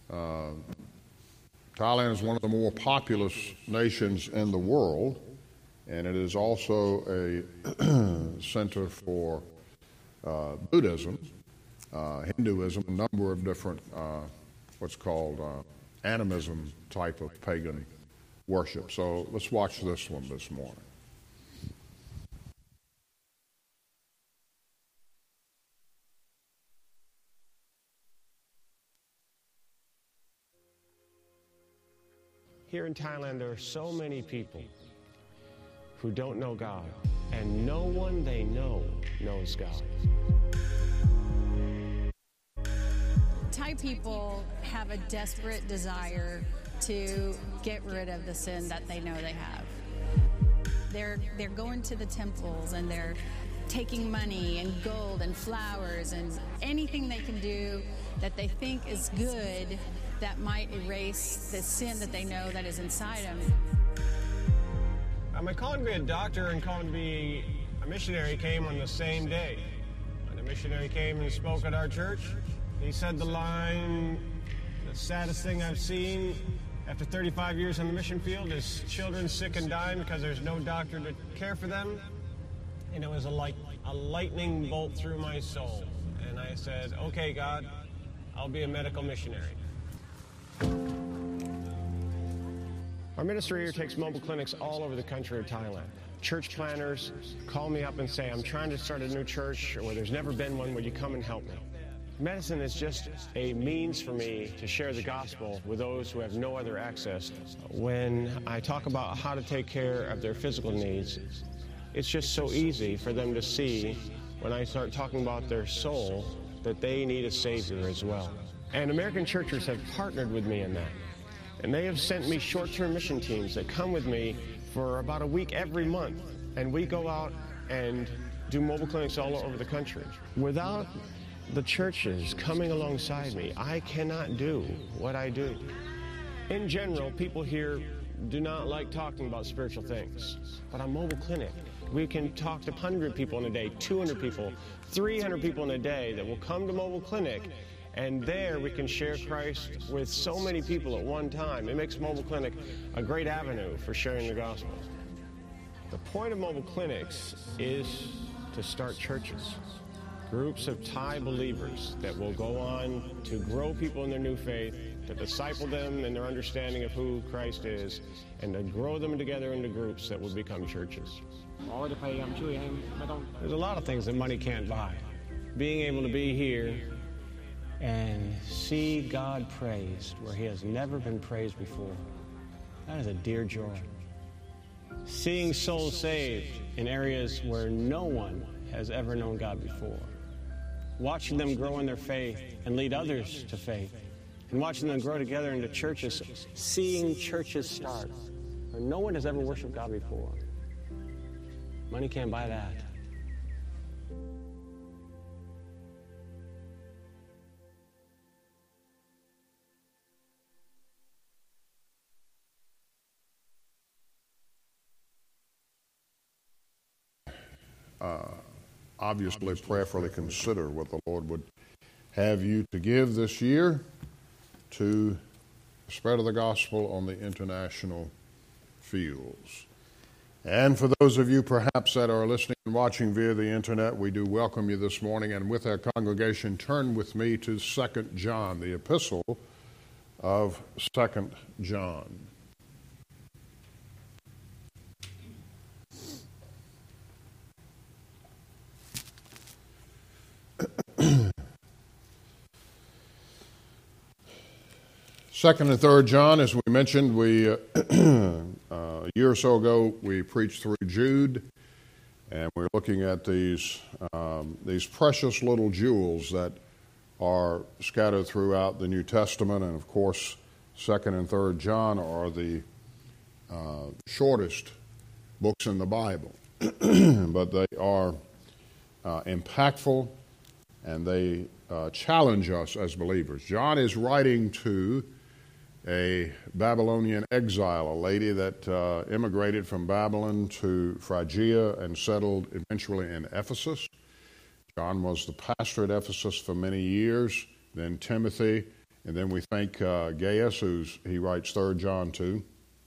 Thailand is one of the more populous nations in the world, and it is also a center for Buddhism, Hinduism, a number of different what's called animism type of pagan worship. So let's watch this one this morning. Here in Thailand, there are so many people who don't know God, and no one they know knows God. Thai people have a desperate desire to get rid of the sin that they know they have. They're going to the temples and they're taking money and gold and flowers and anything they can do that they think is good that might erase the sin that they know that is inside them. My calling to be a doctor and calling to be a missionary came on the same day. When a missionary came and spoke at our church, he said the line, "The saddest thing I've seen after 35 years on the mission field is children sick and dying because there's no doctor to care for them." And it was a lightning bolt through my soul. And I said, "Okay, God, I'll be a medical missionary." Our ministry here takes mobile clinics all over the country of Thailand. Church planners call me up and say, "I'm trying to start a new church where there's never been one. Would you come and help me?" Medicine is just a means for me to share the gospel with those who have no other access. When I talk about how to take care of their physical needs, it's just so easy for them to see when I start talking about their soul that they need a Savior as well. And American churches have partnered with me in that. And they have sent me short-term mission teams that come with me for about a week every month. And we go out and do mobile clinics all over the country. Without the churches coming alongside me, I cannot do what I do. In general, people here do not like talking about spiritual things. But on mobile clinic, we can talk to 100 people in a day, 200 people, 300 people in a day that will come to mobile clinic. And there we can share Christ with so many people at one time. It makes mobile clinic a great avenue for sharing the gospel. The point of mobile clinics is to start churches, groups of Thai believers that will go on to grow people in their new faith, to disciple them in their understanding of who Christ is, and to grow them together into groups that will become churches. There's a lot of things that money can't buy. Being able to be here and see God praised where he has never been praised before, that is a dear joy. Seeing souls saved in areas where no one has ever known God before. Watching them grow in their faith and lead others to faith. And watching them grow together into churches. Seeing churches start where no one has ever worshiped God before. Money can't buy that. Obviously prayerfully consider what the Lord would have you to give this year to the spread of the gospel on the international fields. And for those of you perhaps that are listening and watching via the internet, we do welcome you this morning. And with our congregation, turn with me to 2 John, the epistle of 2 John. Second and Third John, as we mentioned, a year or so ago we preached through Jude, and we're looking at these precious little jewels that are scattered throughout the New Testament, and of course, Second and Third John are the shortest books in the Bible, but they are impactful, and they challenge us as believers. John is writing to a Babylonian exile, a lady that immigrated from Babylon to Phrygia and settled eventually in Ephesus. John was the pastor at Ephesus for many years. Then Timothy And then we thank Gaius, he writes 3 John 2.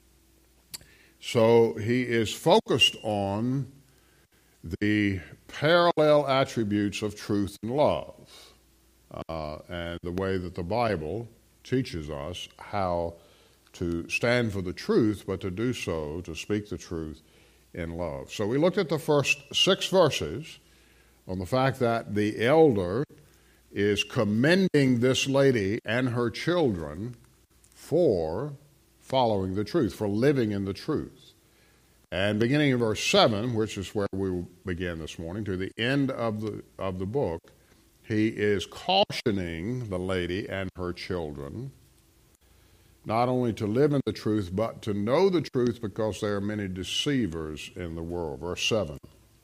So he is focused on the parallel attributes of truth and love, and the way that the Bible teaches us how to stand for the truth, but to do so, to speak the truth in love. So we looked at the first 6 verses on the fact that the elder is commending this lady and her children for following the truth, for living in the truth. And beginning in verse 7, which is where we will begin this morning, to the end of the book, he is cautioning the lady and her children not only to live in the truth, but to know the truth, because there are many deceivers in the world. Verse 7.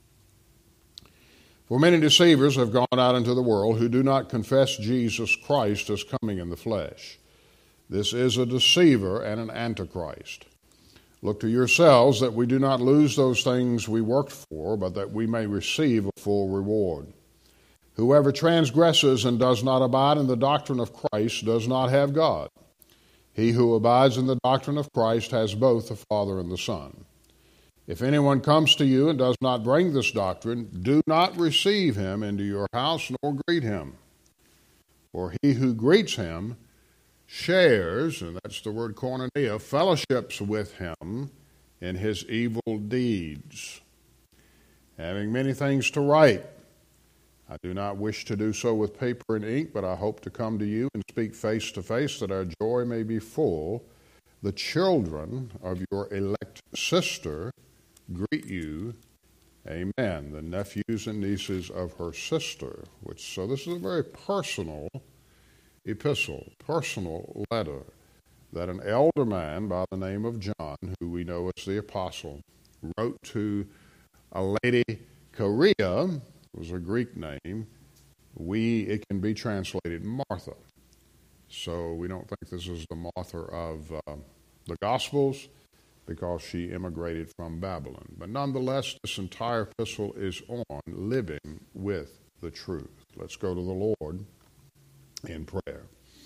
For many deceivers have gone out into the world who do not confess Jesus Christ as coming in the flesh. This is a deceiver and an antichrist. Look to yourselves that we do not lose those things we worked for, but that we may receive a full reward. Whoever transgresses and does not abide in the doctrine of Christ does not have God. He who abides in the doctrine of Christ has both the Father and the Son. If anyone comes to you and does not bring this doctrine, do not receive him into your house nor greet him. For he who greets him shares, and that's the word koinonia, fellowships with him in his evil deeds. Having many things to write, I do not wish to do so with paper and ink, but I hope to come to you and speak face to face, that our joy may be full. The children of your elect sister greet you. Amen. The nephews and nieces of her sister. So this is a very personal epistle, personal letter that an elder man by the name of John, who we know as the apostle, wrote to a lady, Charia, was a Greek name. It can be translated Martha. So we don't think this is the Martha of the Gospels, because she immigrated from Babylon. But nonetheless, this entire epistle is on living with the truth. Let's go to the Lord in prayer.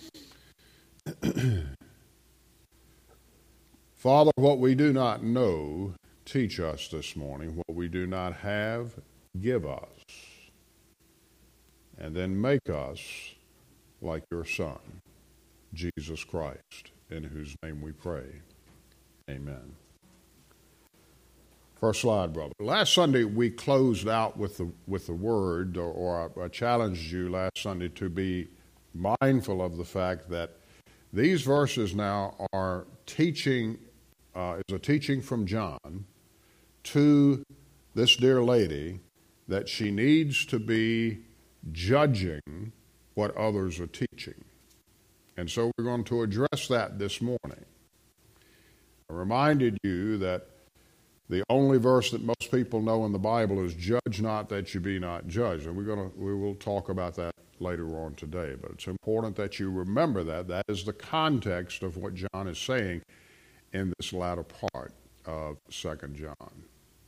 Father, what we do not know, teach us this morning. What we do not have, give us. And then make us like your Son, Jesus Christ, in whose name we pray. Amen. First slide, brother. Last Sunday we closed out with the word, or I challenged you last Sunday to be mindful of the fact that these verses now are teaching, is a teaching from John to this dear lady that she needs to be judging what others are teaching. And so we're going to address that this morning. I reminded you that the only verse that most people know in the Bible is "Judge not that you be not judged," and we will talk about that later on today. But it's important that you remember that. That is the context of what John is saying in this latter part of 2 John.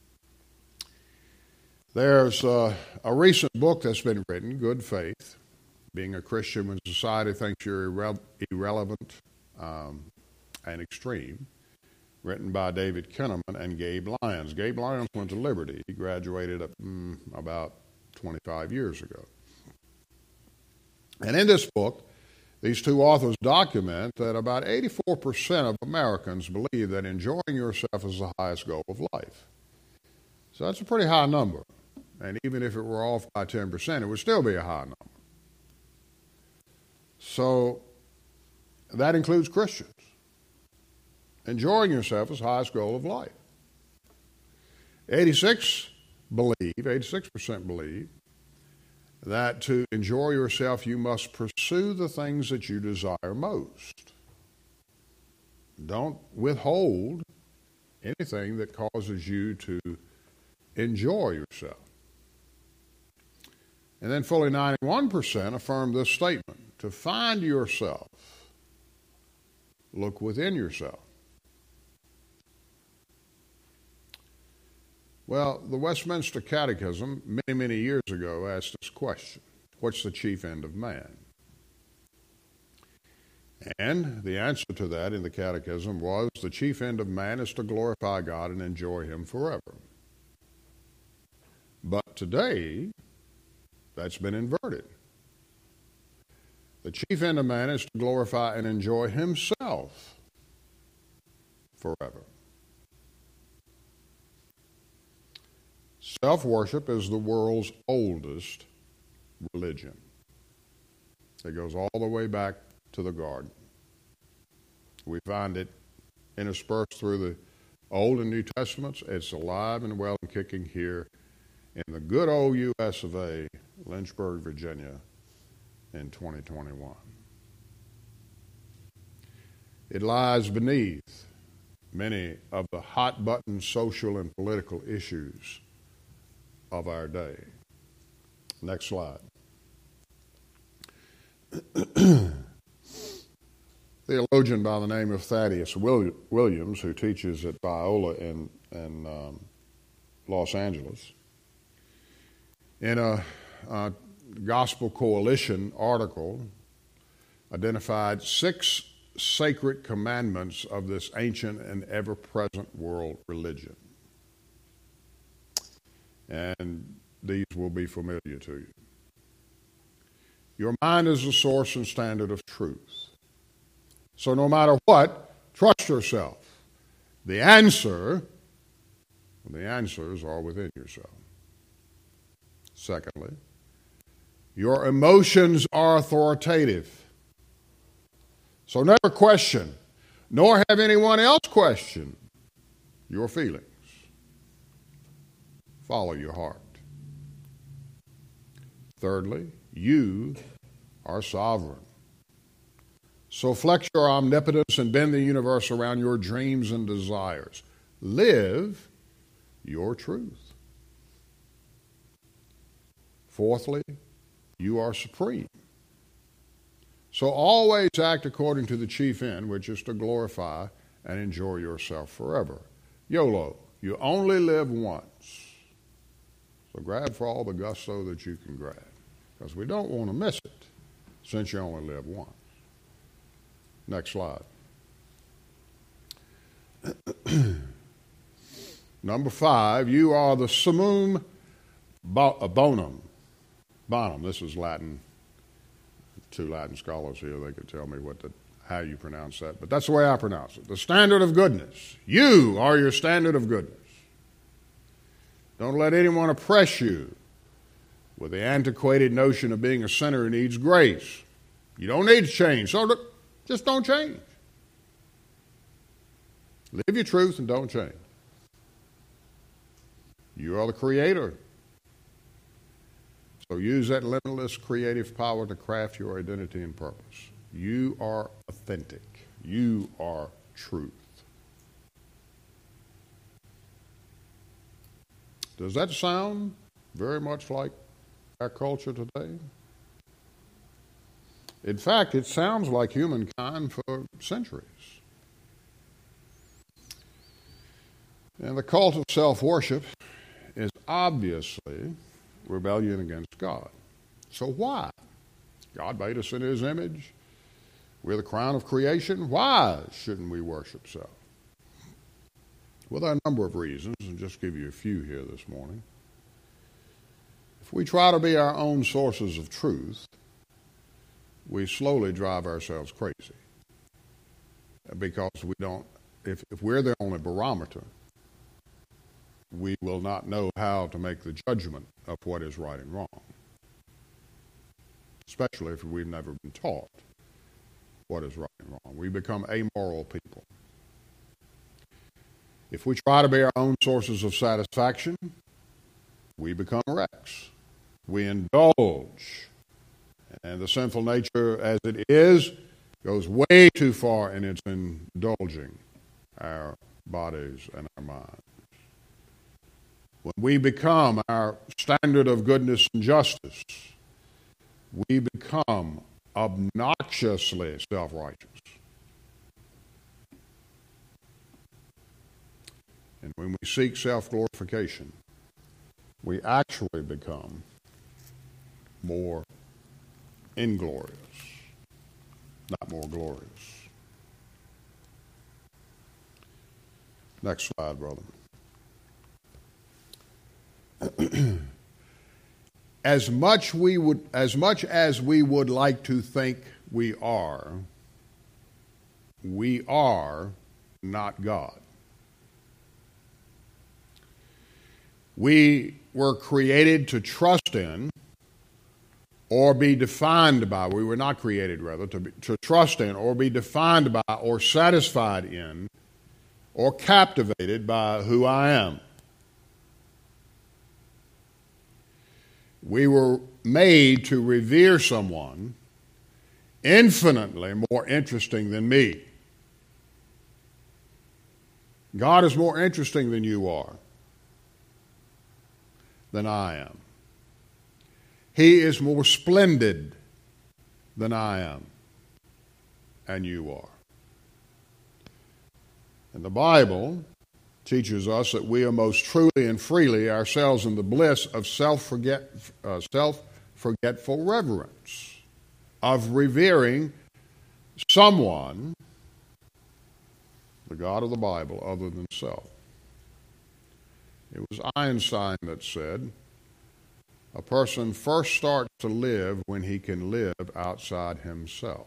There's a recent book that's been written, Good Faith, Being a Christian When Society Thinks You're Irrelevant and Extreme, written by David Kinnaman and Gabe Lyons. Gabe Lyons went to Liberty. He graduated about 25 years ago. And in this book, these two authors document that about 84% of Americans believe that enjoying yourself is the highest goal of life. So that's a pretty high number. And even if it were off by 10%, it would still be a high number. So that includes Christians. Enjoying yourself is the highest goal of life. 86% believe that to enjoy yourself, you must pursue the things that you desire most. Don't withhold anything that causes you to enjoy yourself. And then fully 91% affirm this statement: to find yourself, look within yourself. Well, the Westminster Catechism, many, many years ago, asked this question: what's the chief end of man? And the answer to that in the Catechism was the chief end of man is to glorify God and enjoy Him forever. But today, that's been inverted. The chief end of man is to glorify and enjoy himself forever. Self-worship is the world's oldest religion. It goes all the way back to the garden. We find it interspersed through the Old and New Testaments. It's alive and well and kicking here in the good old U.S. of A., Lynchburg, Virginia, in 2021. It lies beneath many of the hot-button social and political issues of our day. Next slide. Theologian by the name of Thaddeus Williams, who teaches at Biola in Los Angeles, in a Gospel Coalition article, identified 6 sacred commandments of this ancient and ever-present world religion. And these will be familiar to you. Your mind is the source and standard of truth. So no matter what, trust yourself. The answers are within yourself. Secondly, your emotions are authoritative. So never question, nor have anyone else question your feelings. Follow your heart. Thirdly, you are sovereign. So flex your omnipotence and bend the universe around your dreams and desires. Live your truth. Fourthly, you are supreme. So always act according to the chief end, which is to glorify and enjoy yourself forever. YOLO, you only live once. So grab for all the gusto that you can grab, because we don't want to miss it since you only live once. Next slide. Number 5, you are the summum bonum. Bonum, this is Latin. 2 Latin scholars here, they could tell me how you pronounce that, but that's the way I pronounce it. The standard of goodness. You are your standard of goodness. Don't let anyone oppress you with the antiquated notion of being a sinner who needs grace. You don't need to change, so just don't change. Live your truth and don't change. You are the creator. So use that limitless creative power to craft your identity and purpose. You are authentic. You are truth. Does that sound very much like our culture today? In fact, it sounds like humankind for centuries. And the cult of self-worship is obviously rebellion against God. So why? God made us in His image. We're the crown of creation. Why shouldn't we worship self? Well, there are a number of reasons, and just give you a few here this morning. If we try to be our own sources of truth, we slowly drive ourselves crazy. Because we don't, if we're the only barometer, we will not know how to make the judgment of what is right and wrong. Especially if we've never been taught what is right and wrong. We become amoral people. If we try to be our own sources of satisfaction, we become wrecks. We indulge. And the sinful nature as it is goes way too far in its indulging our bodies and our minds. When we become our standard of goodness and justice, we become obnoxiously self-righteous. And when we seek self-glorification, we actually become more inglorious. not more glorious. Next slide, brother. As much as we would like to think we are not God. We were created to trust in or be defined by, we were not created rather, to trust in or be defined by or satisfied in or captivated by who I am. We were made to revere someone infinitely more interesting than me. God is more interesting than you are, than I am. He is more splendid than I am, and you are. And the Bible teaches us that we are most truly and freely ourselves in the bliss of self-forgetful reverence, of revering someone, the God of the Bible, other than self. It was Einstein that said, a person first starts to live when he can live outside himself.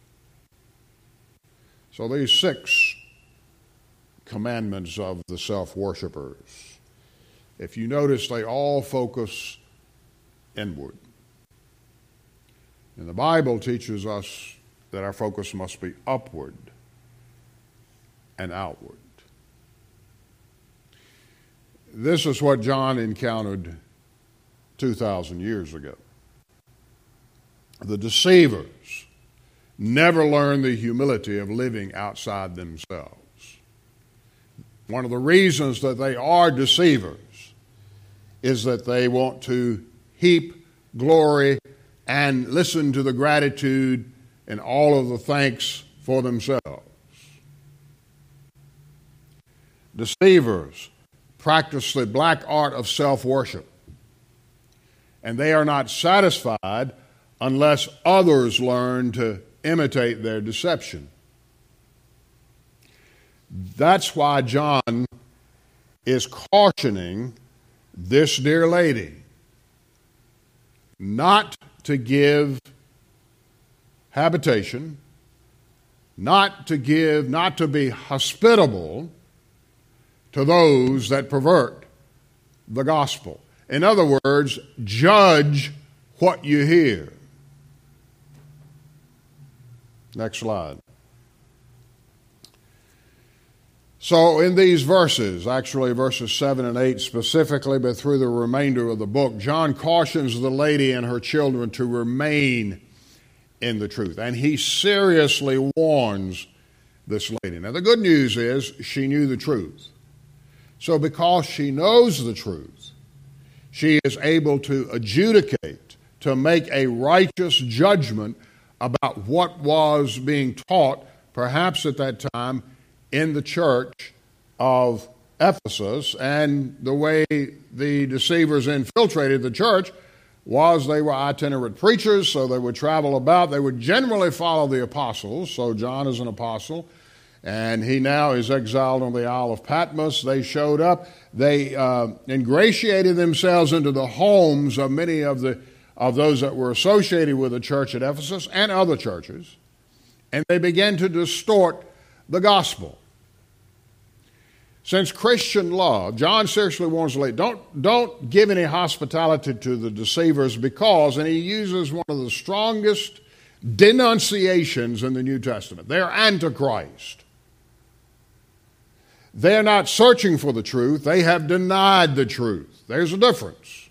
So these 6 commandments of the self-worshipers, if you notice, they all focus inward. And the Bible teaches us that our focus must be upward and outward. This is what John encountered 2,000 years ago. The deceivers never learned the humility of living outside themselves. One of the reasons that they are deceivers is that they want to heap glory and listen to the gratitude and all of the thanks for themselves. Deceivers practice the black art of self-worship, and they are not satisfied unless others learn to imitate their deception. That's why John is cautioning this dear lady not to give habitation, not to be hospitable to those that pervert the gospel. In other words, judge what you hear. Next slide. So in these verses, actually verses 7 and 8 specifically, but through the remainder of the book, John cautions the lady and her children to remain in the truth. And he seriously warns this lady. Now the good news is she knew the truth. So because she knows the truth, she is able to adjudicate, to make a righteous judgment about what was being taught, perhaps at that time, in the church of Ephesus. And the way the deceivers infiltrated the church was they were itinerant preachers, so they would travel about. They would generally follow the apostles. So John is an apostle, and he now is exiled on the Isle of Patmos. They showed up. They ingratiated themselves into the homes of many of those that were associated with the church at Ephesus and other churches, and they began to distort the gospel. Since Christian love, John seriously warns the lady, don't give any hospitality to the deceivers because, and he uses one of the strongest denunciations in the New Testament, they're Antichrist. They're not searching for the truth, they have denied the truth. There's a difference.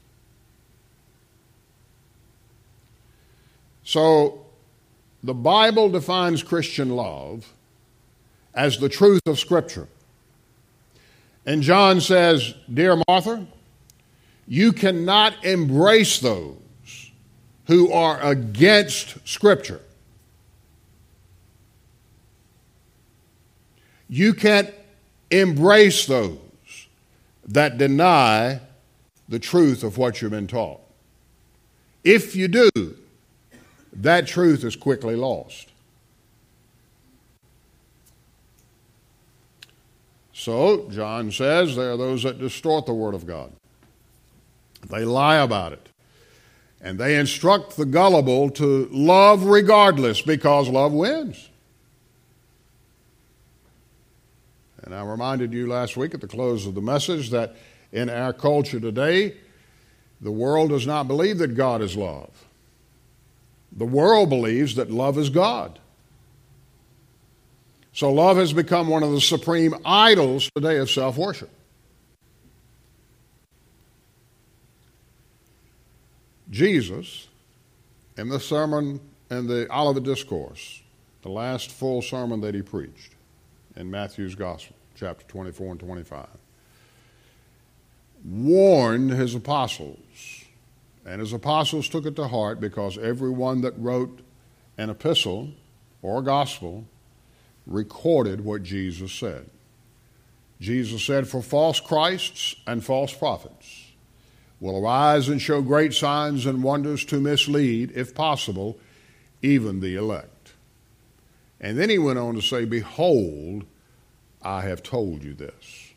So, the Bible defines Christian love as the truth of Scripture. And John says, dear Martha, you cannot embrace those who are against Scripture. You can't embrace those that deny the truth of what you've been taught. If you do, that truth is quickly lost. So, John says, there are those that distort the Word of God. They lie about it. And they instruct the gullible to love regardless, because love wins. And I reminded you last week at the close of the message that in our culture today, the world does not believe that God is love. The world believes that love is God. So love has become one of the supreme idols today of self-worship. Jesus, in the sermon and the Olivet Discourse, the last full sermon that he preached in Matthew's Gospel, chapter 24 and 25, warned his apostles, and his apostles took it to heart, because everyone that wrote an epistle or a gospel recorded what Jesus said. Jesus said, "For false Christs and false prophets will arise and show great signs and wonders to mislead, if possible, even the elect." And then he went on to say, "Behold, I have told you this."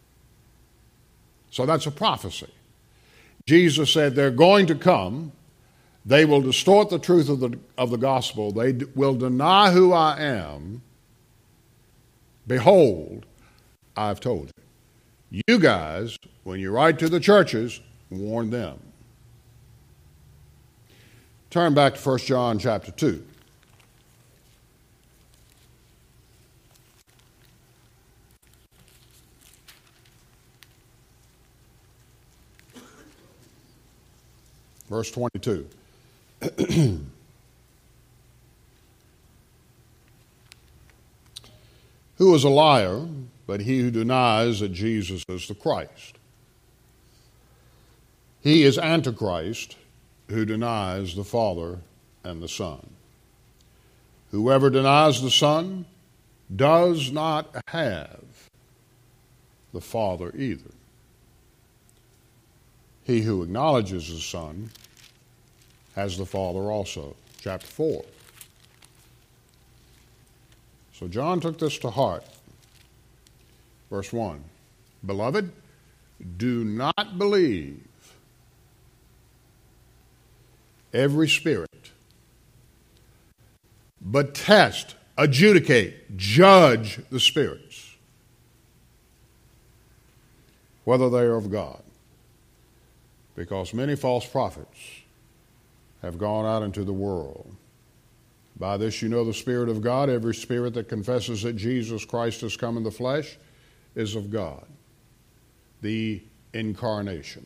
So that's a prophecy. Jesus said they're going to come. They will distort the truth of the gospel. They will deny who I am. Behold, I've told you. You guys, when you write to the churches, warn them. Turn back to 1 John chapter 2. Verse 22. Who is a liar but he who denies that Jesus is the Christ? He is Antichrist, who denies the Father and the Son. Whoever denies the Son does not have the Father either. He who acknowledges the Son has the Father also. Chapter 4. So John took this to heart. Verse 1. Beloved, do not believe every spirit, but test, adjudicate, judge the spirits, whether they are of God. Because many false prophets have gone out into the world. By this you know the Spirit of God. Every spirit that confesses that Jesus Christ has come in the flesh is of God. The incarnation.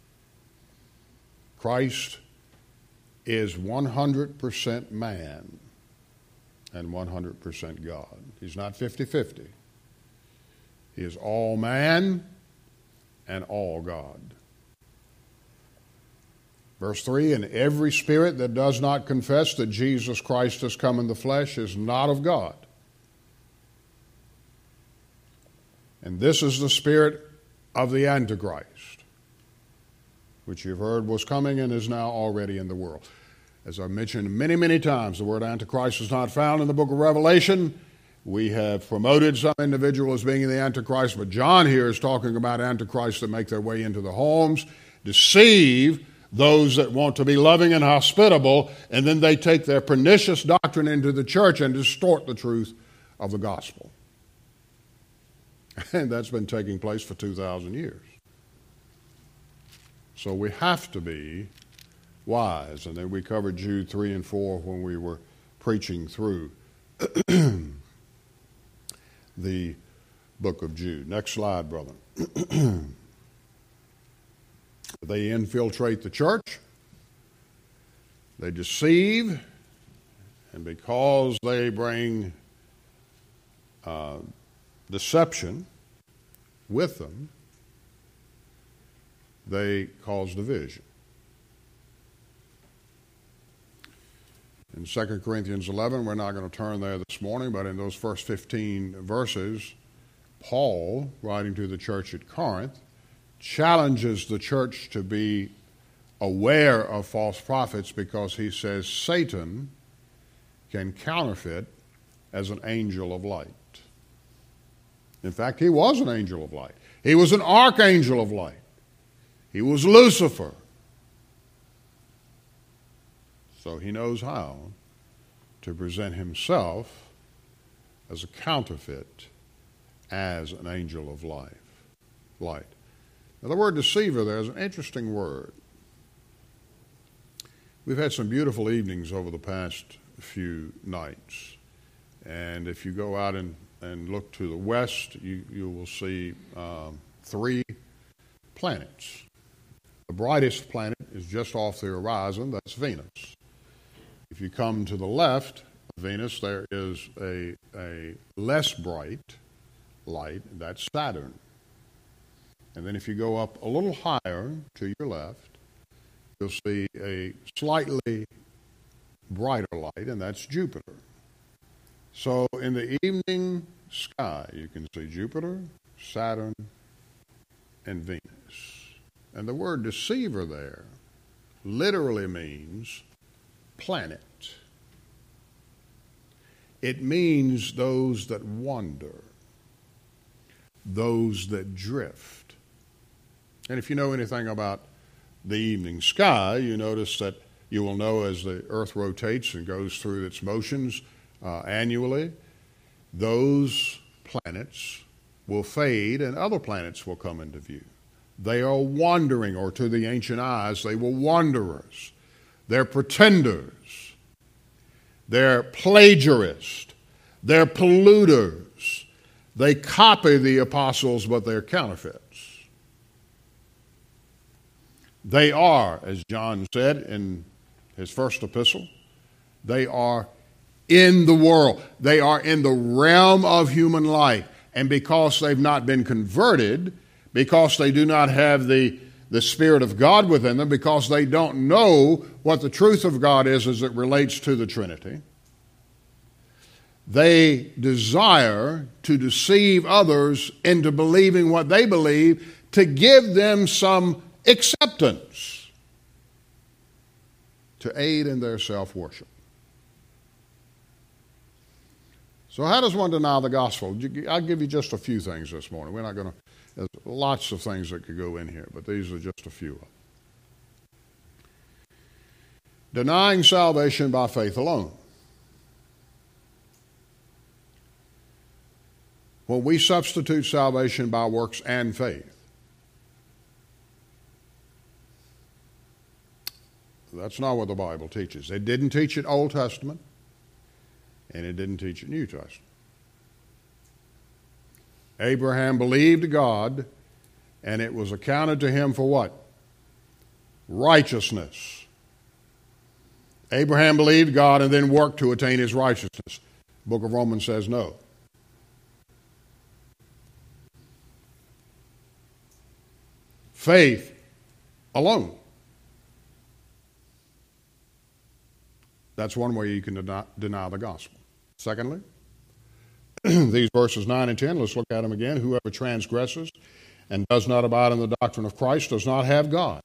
Christ is 100% man and 100% God. He's not 50-50. He is all man and all God. Verse 3, and every spirit that does not confess that Jesus Christ has come in the flesh is not of God. And this is the spirit of the Antichrist, which you've heard was coming and is now already in the world. As I've mentioned many, many times, the word Antichrist is not found in the book of Revelation. We have promoted some individual as being the Antichrist, but John here is talking about Antichrists that make their way into the homes, deceive those that want to be loving and hospitable, and then they take their pernicious doctrine into the church and distort the truth of the gospel. And that's been taking place for 2,000 years. So we have to be wise. And then we covered Jude 3 and 4 when we were preaching through the book of Jude. Next slide, brother. They infiltrate the church. They deceive. And because they bring deception with them, they cause division. In 2 Corinthians 11, we're not going to turn there this morning, but in those first 15 verses, Paul, writing to the church at Corinth, challenges the church to be aware of false prophets, because he says Satan can counterfeit as an angel of light. In fact, he was an angel of light. He was an archangel of light. He was Lucifer. So he knows how to present himself as a counterfeit, as an angel of light. Now, the word deceiver there is an interesting word. We've had some beautiful evenings over the past few nights. And if you go out and look to the west, you will see 3 planets. The brightest planet is just off the horizon. That's Venus. If you come to the left of Venus, there is a less bright light. That's Saturn. And then if you go up a little higher to your left, you'll see a slightly brighter light, and that's Jupiter. So in the evening sky, you can see Jupiter, Saturn, and Venus. And the word deceiver there literally means planet. It means those that wander, those that drift. And if you know anything about the evening sky, you notice that you will know as the earth rotates and goes through its motions annually, those planets will fade and other planets will come into view. They are wandering, or to the ancient eyes, they were wanderers. They're pretenders. They're plagiarists. They're polluters. They copy the apostles, but they're counterfeits. They are, as John said in his first epistle, they are in the world. They are in the realm of human life. And because they've not been converted, because they do not have the Spirit of God within them, because they don't know what the truth of God is as it relates to the Trinity, they desire to deceive others into believing what they believe to give them some acceptance to aid in their self-worship. So how does one deny the gospel? I'll give you just a few things this morning. We're not going to, there's lots of things that could go in here, but these are just a few of them. Denying salvation by faith alone. When we substitute salvation by works and faith, that's not what the Bible teaches. It didn't teach it Old Testament, and it didn't teach it New Testament. Abraham believed God, and it was accounted to him for what? Righteousness. Abraham believed God and then worked to attain his righteousness. The book of Romans says no. Faith alone. That's one way you can deny the gospel. Secondly, these verses 9 and 10, let's look at them again. Whoever transgresses and does not abide in the doctrine of Christ does not have God.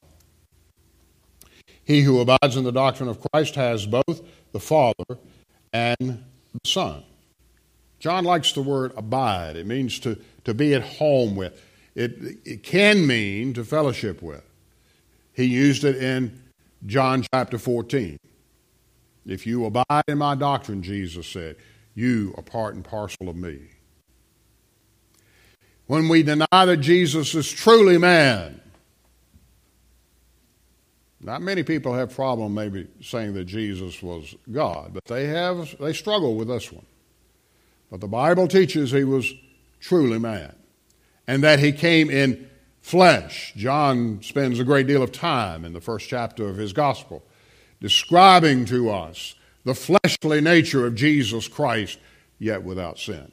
He who abides in the doctrine of Christ has both the Father and the Son. John likes the word abide. It means to be at home with. It can mean to fellowship with. He used it in John chapter 14. If you abide in my doctrine, Jesus said, you are part and parcel of me. When we deny that Jesus is truly man, not many people have problem maybe saying that Jesus was God, but they struggle with this one. But the Bible teaches he was truly man, and that he came in flesh. John spends a great deal of time in the first chapter of his gospel describing to us the fleshly nature of Jesus Christ, yet without sin.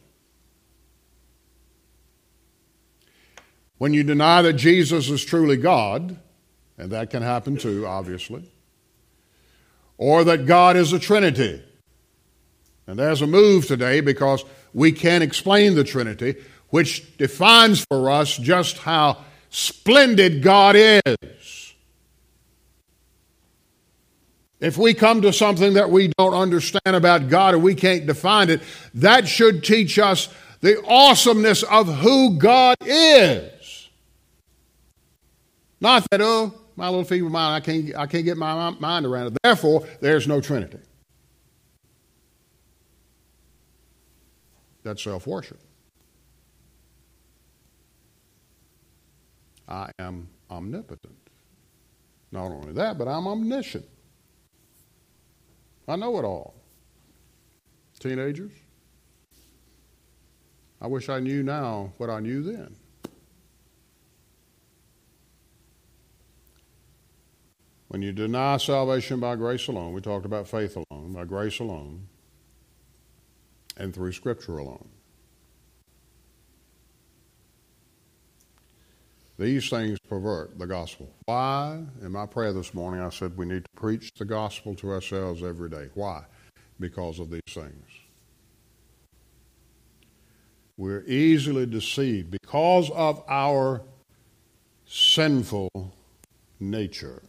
When you deny that Jesus is truly God, and that can happen too, obviously, or that God is a Trinity, and there's a move today because we can't explain the Trinity, which defines for us just how splendid God is. If we come to something that we don't understand about God or we can't define it, that should teach us the awesomeness of who God is. Not that, oh, my little feeble mind, I can't get my mind around it. Therefore, there's no Trinity. That's self-worship. I am omnipotent. Not only that, but I'm omniscient. I know it all. Teenagers, I wish I knew now what I knew then. When you deny salvation by grace alone, we talked about faith alone, by grace alone, and through Scripture alone. These things pervert the gospel. Why? In my prayer this morning, I said we need to preach the gospel to ourselves every day. Why? Because of these things. We're easily deceived because of our sinful nature.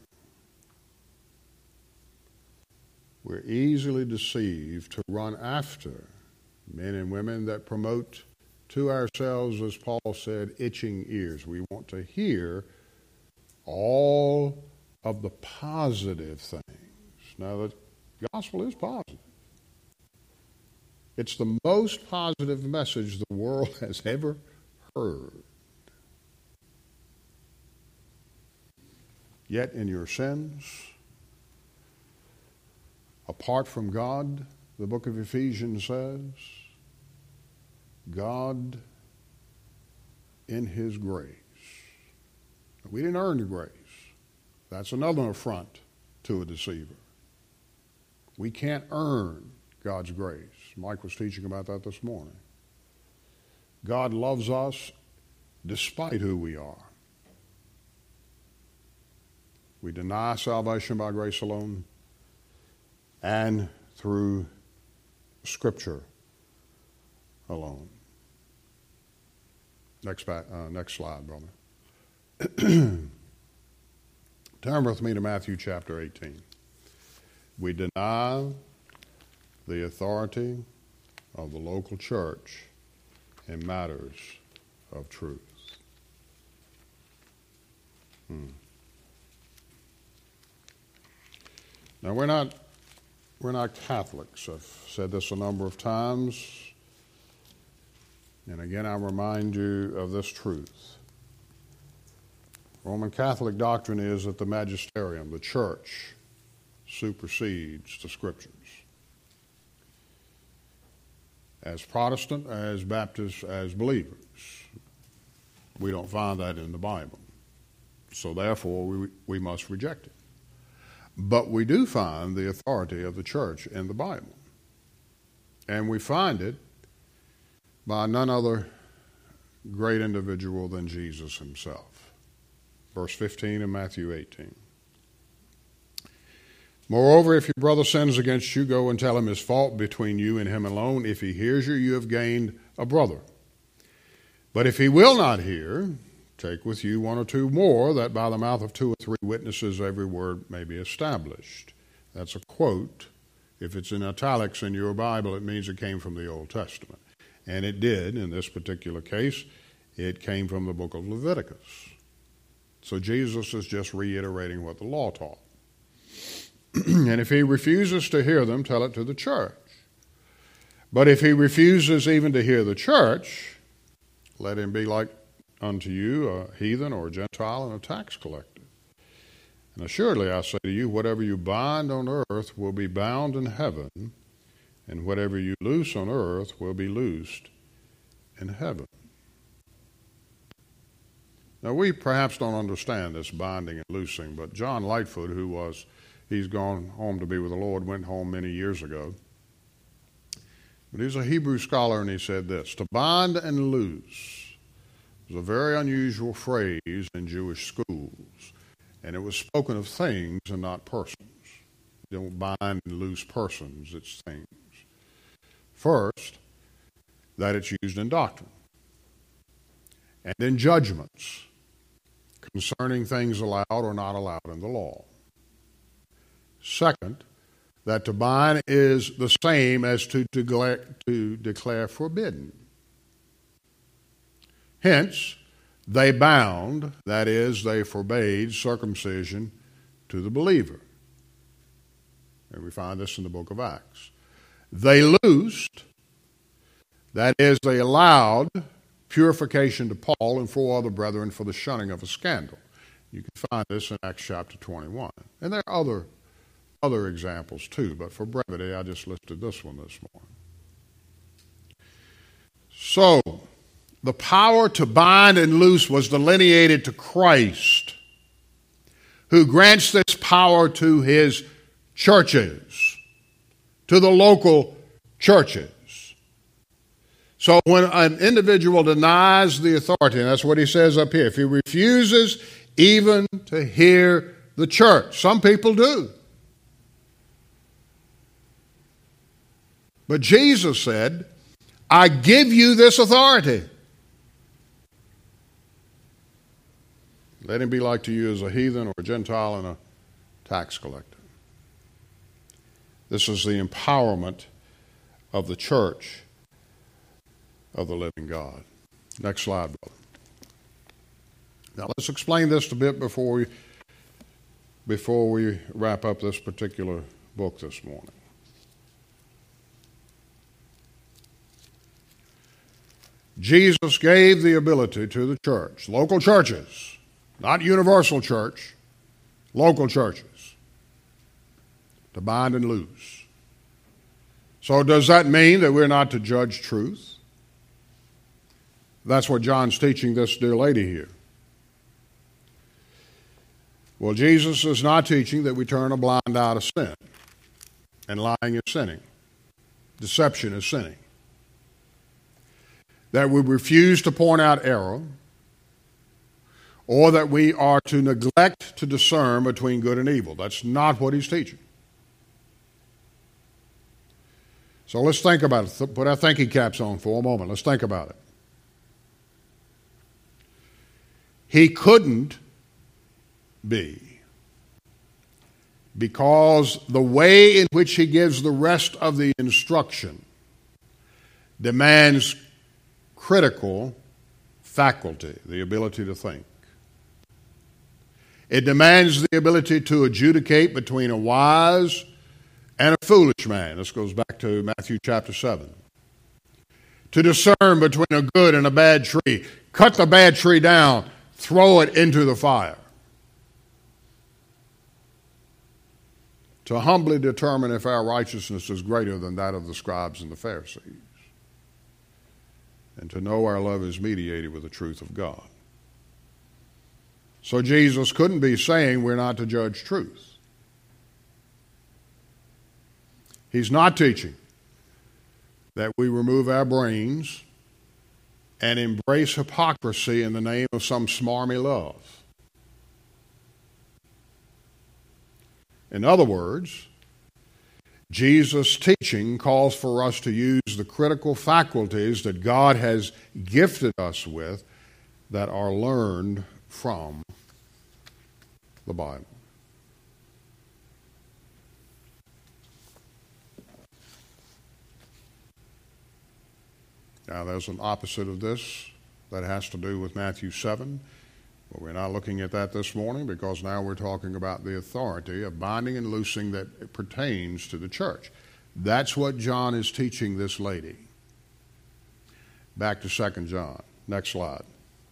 We're easily deceived to run after men and women that promote to ourselves, as Paul said, itching ears. We want to hear all of the positive things. Now, the gospel is positive. It's the most positive message the world has ever heard. Yet in your sins, apart from God, the book of Ephesians says, God in His grace. We didn't earn the grace. That's another affront to a deceiver. We can't earn God's grace. Mike was teaching about that this morning. God loves us despite who we are. We deny salvation by grace alone and through Scripture alone. Next slide, brother. Turn with me to Matthew chapter 18. We deny the authority of the local church in matters of truth. Now, we're not Catholics. I've said this a number of times. And again, I remind you of this truth. Roman Catholic doctrine is that the magisterium, the church, supersedes the Scriptures. As Protestant, as Baptist, as believers, we don't find that in the Bible. So therefore, we must reject it. But we do find the authority of the church in the Bible. And we find it by none other great individual than Jesus Himself. Verse 15 in Matthew 18. Moreover, if your brother sins against you, go and tell him his fault between you and him alone. If he hears you, you have gained a brother. But if he will not hear, take with you one or two more, that by the mouth of 2 or 3 witnesses every word may be established. That's a quote. If it's in italics in your Bible, it means it came from the Old Testament. And it did, in this particular case, it came from the book of Leviticus. So Jesus is just reiterating what the law taught. And if he refuses to hear them, tell it to the church. But if he refuses even to hear the church, let him be like unto you a heathen or a Gentile and a tax collector. And assuredly I say to you, whatever you bind on earth will be bound in heaven, and whatever you loose on earth will be loosed in heaven. Now, we perhaps don't understand this binding and loosing, but John Lightfoot, he's gone home to be with the Lord, went home many years ago. But he's a Hebrew scholar, and he said this: to bind and loose was a very unusual phrase in Jewish schools, and it was spoken of things and not persons. You don't bind and loose persons, it's things. First, that it's used in doctrine and in judgments concerning things allowed or not allowed in the law. Second, that to bind is the same as to declare forbidden. Hence, they bound, that is, they forbade circumcision to the believer. And we find this in the book of Acts. They loosed, that is, they allowed purification to Paul and 4 other brethren for the shunning of a scandal. You can find this in Acts chapter 21. And there are other examples too, but for brevity, I just listed this one this morning. So, the power to bind and loose was delineated to Christ, who grants this power to his churches, to the local churches. So when an individual denies the authority, and that's what he says up here, if he refuses even to hear the church, some people do. But Jesus said, I give you this authority. Let him be like to you as a heathen or a Gentile and a tax collector. This is the empowerment of the church of the living God. Next slide, brother. Now let's explain this a bit before we wrap up this particular book this morning. Jesus gave the ability to the church, local churches, not universal church, local churches, to bind and loose. So does that mean that we're not to judge truth? That's what John's teaching this dear lady here. Well, Jesus is not teaching that we turn a blind eye to sin. And lying is sinning. Deception is sinning. That we refuse to point out error, or that we are to neglect to discern between good and evil. That's not what he's teaching. So let's think about it. Put our thinking caps on for a moment. Let's think about it. He couldn't be, because the way in which he gives the rest of the instruction demands critical faculty, the ability to think. It demands the ability to adjudicate between a wise and a foolish man. This goes back to Matthew chapter 7. To discern between a good and a bad tree. Cut the bad tree down, throw it into the fire. To humbly determine if our righteousness is greater than that of the scribes and the Pharisees. And to know our love is mediated with the truth of God. So Jesus couldn't be saying we're not to judge truth. He's not teaching that we remove our brains and embrace hypocrisy in the name of some smarmy love. In other words, Jesus' teaching calls for us to use the critical faculties that God has gifted us with that are learned from the Bible. Now, there's an opposite of this that has to do with Matthew 7. But we're not looking at that this morning because now we're talking about the authority of binding and loosing that pertains to the church. That's what John is teaching this lady. Back to 2 John. Next slide.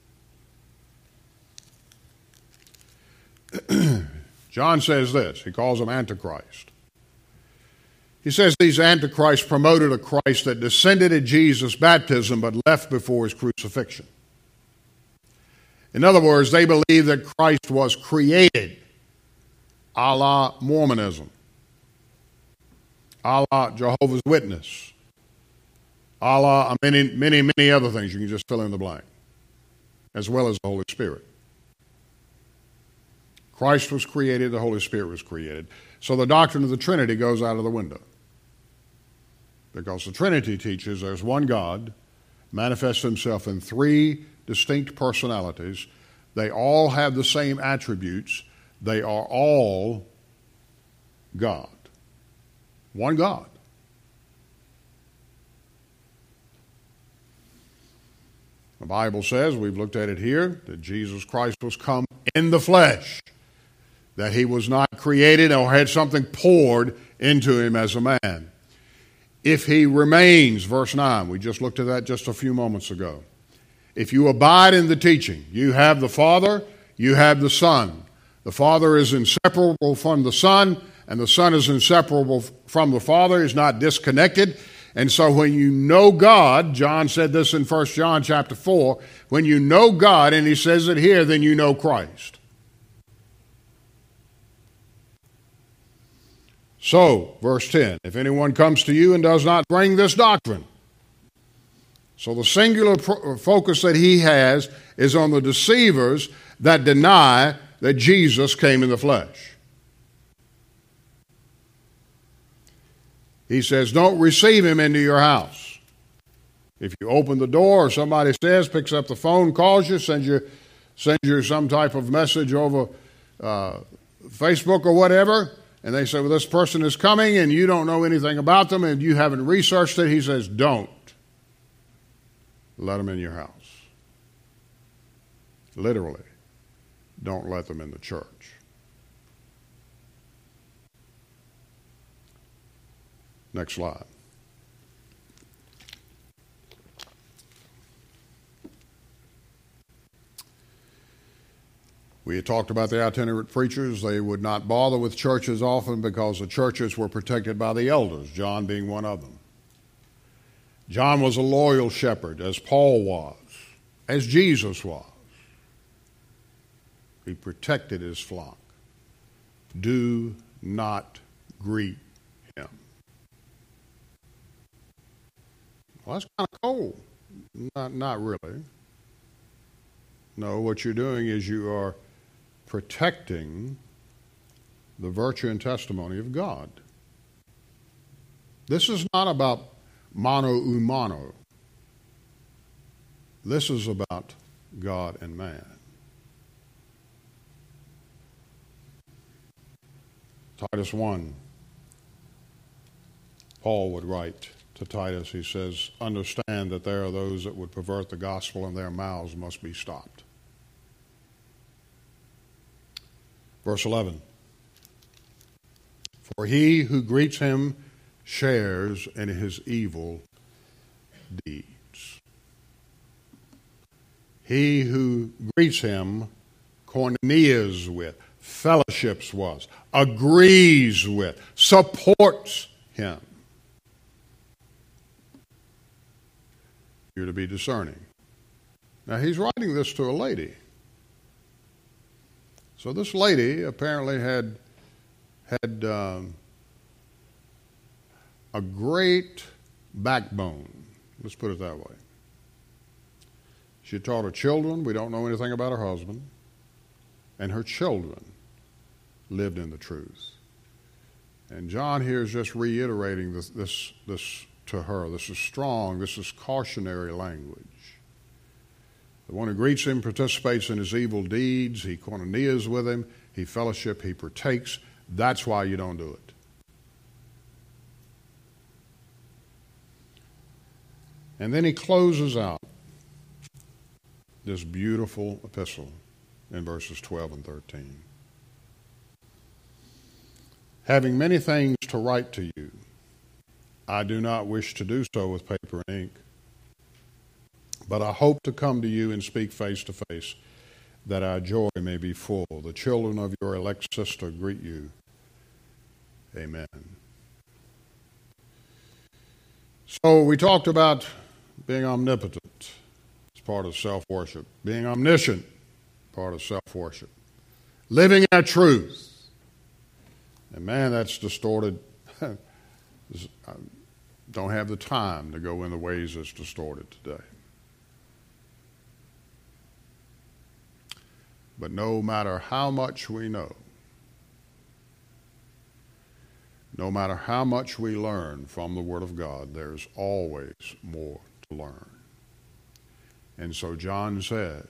John says this. He calls them Antichrist. He says these Antichrists promoted a Christ that descended at Jesus' baptism but left before his crucifixion. In other words, they believe that Christ was created, a la Mormonism, a la Jehovah's Witness, a la many, many, many other things. You can just fill in the blank, as well as the Holy Spirit. Christ was created, the Holy Spirit was created. So the doctrine of the Trinity goes out of the window. Because the Trinity teaches there's one God, manifests himself in three distinct personalities. They all have the same attributes. They are all God. One God. The Bible says, we've looked at it here, that Jesus Christ was come in the flesh, that he was not created or had something poured into him as a man. If he remains, verse 9, we just looked at that just a few moments ago. If you abide in the teaching, you have the Father, you have the Son. The Father is inseparable from the Son, and the Son is inseparable from the Father, is not disconnected. And so when you know God, John said this in 1 John chapter 4, when you know God, and he says it here, then you know Christ. So, verse 10, if anyone comes to you and does not bring this doctrine. So the singular focus that he has is on the deceivers that deny that Jesus came in the flesh. He says, don't receive him into your house. If you open the door or somebody says, picks up the phone, calls you, sends you some type of message over Facebook or whatever, and they say, well, this person is coming and you don't know anything about them and you haven't researched it, he says, don't let them in your house. Literally, don't let them in the church. Next slide. We had talked about the itinerant preachers. They would not bother with churches often because the churches were protected by the elders, John being one of them. John was a loyal shepherd, as Paul was, as Jesus was. He protected his flock. Do not greet him. Well, that's kind of cold. Not really. No, what you're doing is you are protecting the virtue and testimony of God. This is not about mano a mano. This is about God and man. Titus 1, Paul would write to Titus, he says, understand that there are those that would pervert the gospel and their mouths must be stopped. Verse 11, for he who greets him shares in his evil deeds. He who greets him koinonias with, fellowships with, agrees with, supports him. You're to be discerning. Now he's writing this to a lady. So this lady apparently had a great backbone. Let's put it that way. She taught her children. We don't know anything about her husband. And her children lived in the truth. And John here is just reiterating this to her. This is strong. This is cautionary language. The one who greets him participates in his evil deeds. He koinonias with him. He fellowship. He partakes. That's why you don't do it. And then he closes out this beautiful epistle in verses 12 and 13. Having many things to write to you, I do not wish to do so with paper and ink, but I hope to come to you and speak face to face, that our joy may be full. The children of your elect sister greet you. Amen. So we talked about being omnipotent. It's part of self-worship. Being omniscient, part of self-worship. Living in truth. And man, that's distorted. I don't have the time to go in the ways it's distorted today. But no matter how much we know, no matter how much we learn from the Word of God, there's always more to learn. And so John says,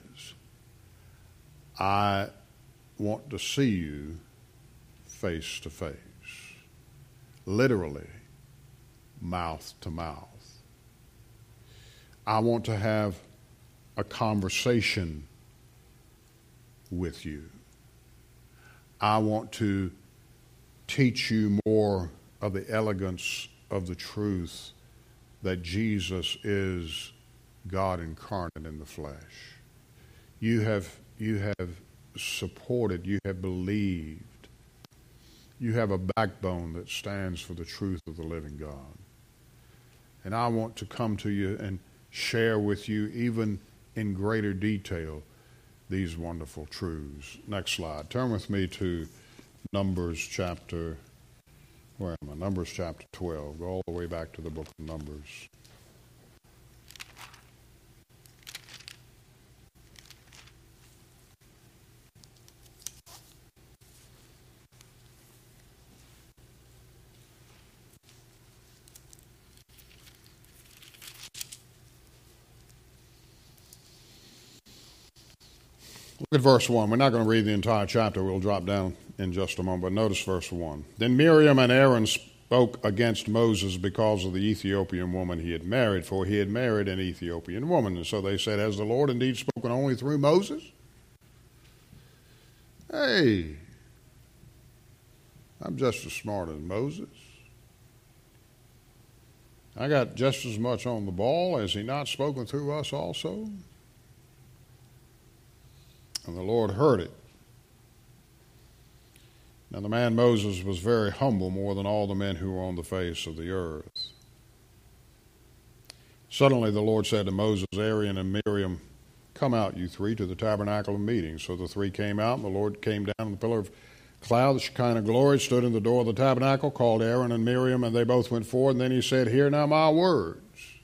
I want to see you face to face. Literally, mouth to mouth. I want to have a conversation with you. I want to teach you more of the elegance of the truth that Jesus is God incarnate in the flesh. You have supported, you have believed, you have a backbone that stands for the truth of the living God. And I want to come to you and share with you, even in greater detail, these wonderful truths. Next slide. Turn with me to Numbers chapter 12. Go all the way back to the book of Numbers. Look at verse 1. We're not going to read the entire chapter. We'll drop down in just a moment. But notice verse 1. Then Miriam and Aaron spoke against Moses because of the Ethiopian woman he had married, for he had married an Ethiopian woman. And so they said, has the Lord indeed spoken only through Moses? Hey, I'm just as smart as Moses. I got just as much on the ball. Has he not spoken through us also? And the Lord heard it. Now the man Moses was very humble, more than all the men who were on the face of the earth. Suddenly the Lord said to Moses, Aaron, and Miriam, come out, you three, to the tabernacle of meeting. So the three came out, and the Lord came down in the pillar of cloud, the Shekinah glory, stood in the door of the tabernacle, called Aaron and Miriam, and they both went forward. And then he said, hear now my words.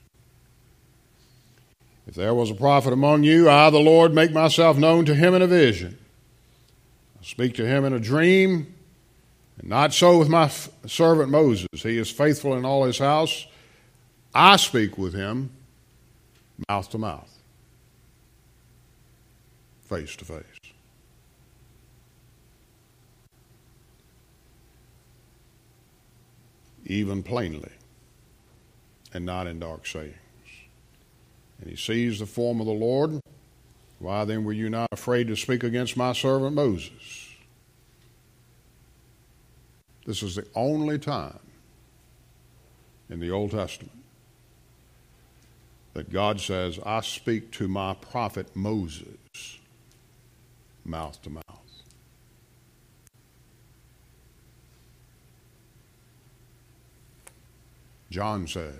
If there was a prophet among you, I, the Lord, make myself known to him in a vision. I speak to him in a dream, and not so with my servant Moses. He is faithful in all his house. I speak with him mouth to mouth, face to face. Even plainly, and not in dark sayings. And he sees the form of the Lord. Why then were you not afraid to speak against my servant Moses? This is the only time in the Old Testament that God says, I speak to my prophet Moses, mouth to mouth. John says,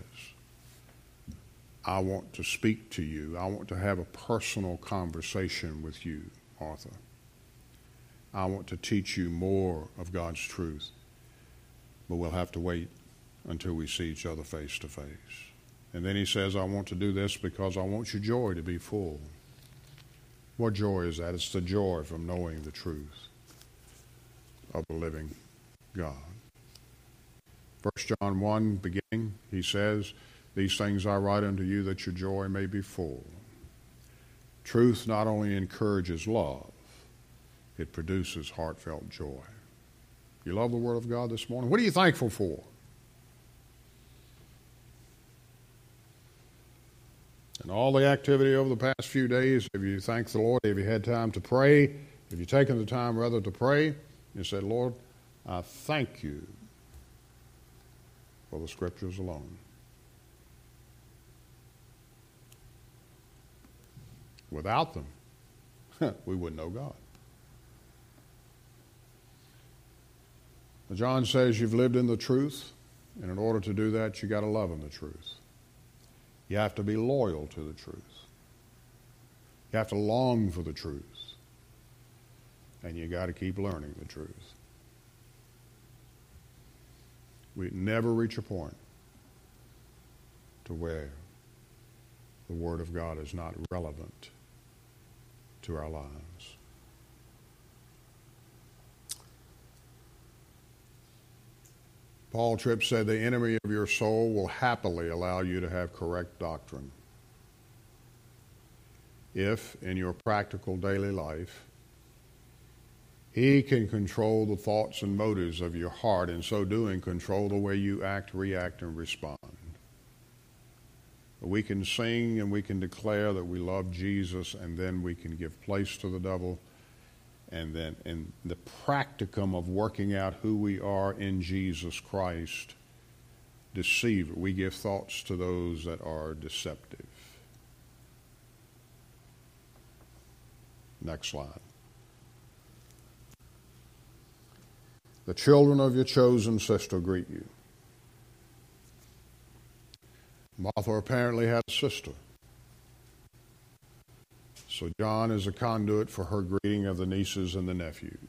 I want to speak to you. I want to have a personal conversation with you, Arthur. I want to teach you more of God's truth. But we'll have to wait until we see each other face to face. And then he says, I want to do this because I want your joy to be full. What joy is that? It's the joy from knowing the truth of the living God. 1 John 1, beginning, he says, these things I write unto you that your joy may be full. Truth not only encourages love, it produces heartfelt joy. You love the Word of God this morning? What are you thankful for? And all the activity over the past few days, have you thanked the Lord? Have you had time to pray? Have you taken the time rather to pray? You said, Lord, I thank you for the Scriptures alone. Without them, we wouldn't know God. John says you've lived in the truth, and in order to do that, you got to love in the truth. You have to be loyal to the truth. You have to long for the truth. And you got to keep learning the truth. We never reach a point to where the Word of God is not relevant to our lives. Paul Tripp said, the enemy of your soul will happily allow you to have correct doctrine if, in your practical daily life, he can control the thoughts and motives of your heart, and so doing, control the way you act, react, and respond. We can sing and we can declare that we love Jesus, and then we can give place to the devil. And then in the practicum of working out who we are in Jesus Christ, deceive. We give thoughts to those that are deceptive. Next slide. The children of your chosen sister greet you. Martha apparently had a sister. So John is a conduit for her greeting of the nieces and the nephews.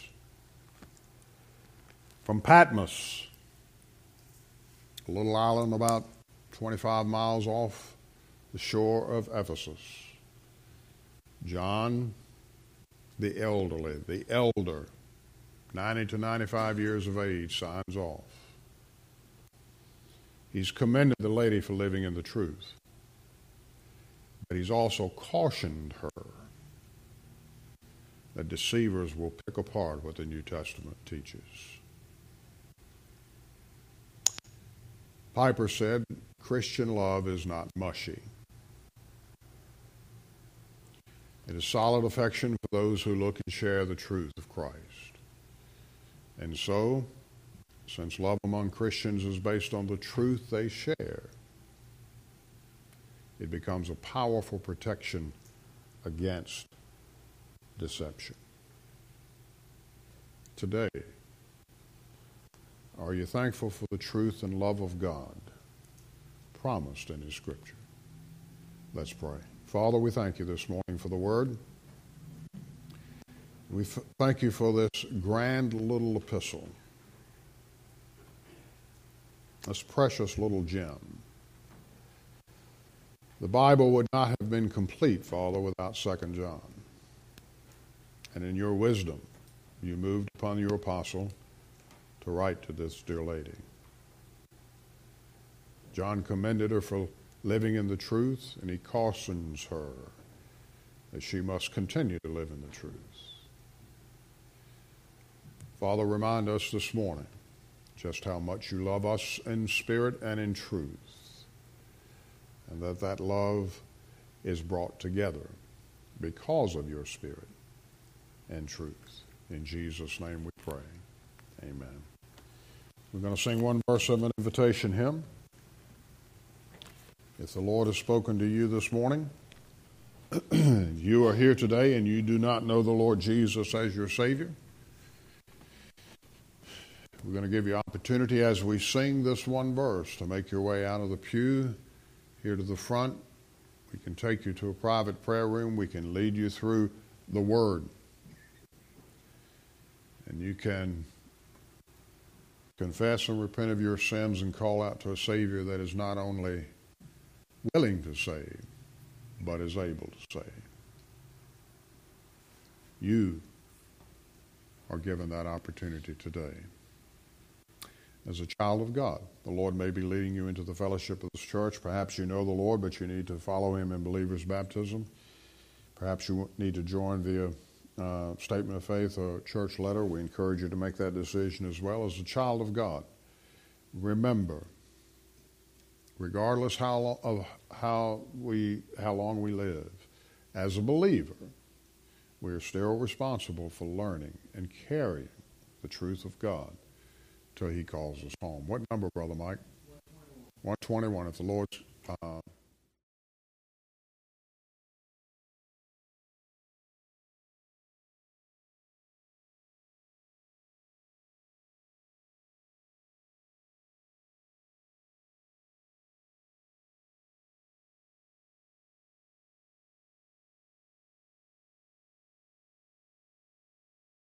From Patmos, a little island about 25 miles off the shore of Ephesus, John, the elder, 90 to 95 years of age, signs off. He's commended the lady for living in the truth, but he's also cautioned her that deceivers will pick apart what the New Testament teaches. Piper said, Christian love is not mushy. It is solid affection for those who look and share the truth of Christ. And so, since love among Christians is based on the truth they share, it becomes a powerful protection against deception. Today, are you thankful for the truth and love of God promised in His Scripture? Let's pray. Father, we thank you this morning for the Word. We thank you for this grand little epistle, this precious little gem. The Bible would not have been complete, Father, without 2 John. And in your wisdom, you moved upon your apostle to write to this dear lady. John commended her for living in the truth, and he cautions her that she must continue to live in the truth. Father, remind us this morning just how much you love us in spirit and in truth, and that love is brought together because of your spirit and truth. In Jesus' name we pray. Amen. We're going to sing one verse of an invitation hymn. If the Lord has spoken to you this morning, you are here today and you do not know the Lord Jesus as your Savior, we're going to give you opportunity as we sing this one verse to make your way out of the pew here to the front. We can take you to a private prayer room. We can lead you through the Word. And you can confess and repent of your sins and call out to a Savior that is not only willing to save, but is able to save. You are given that opportunity today. As a child of God, the Lord may be leading you into the fellowship of this church. Perhaps you know the Lord, but you need to follow Him in believer's baptism. Perhaps you need to join via statement of faith or church letter. We encourage you to make that decision as well. As a child of God, remember, regardless how long we live, as a believer, we are still responsible for learning and carrying the truth of God till He calls us home. What number, Brother Mike? 121. If the Lord's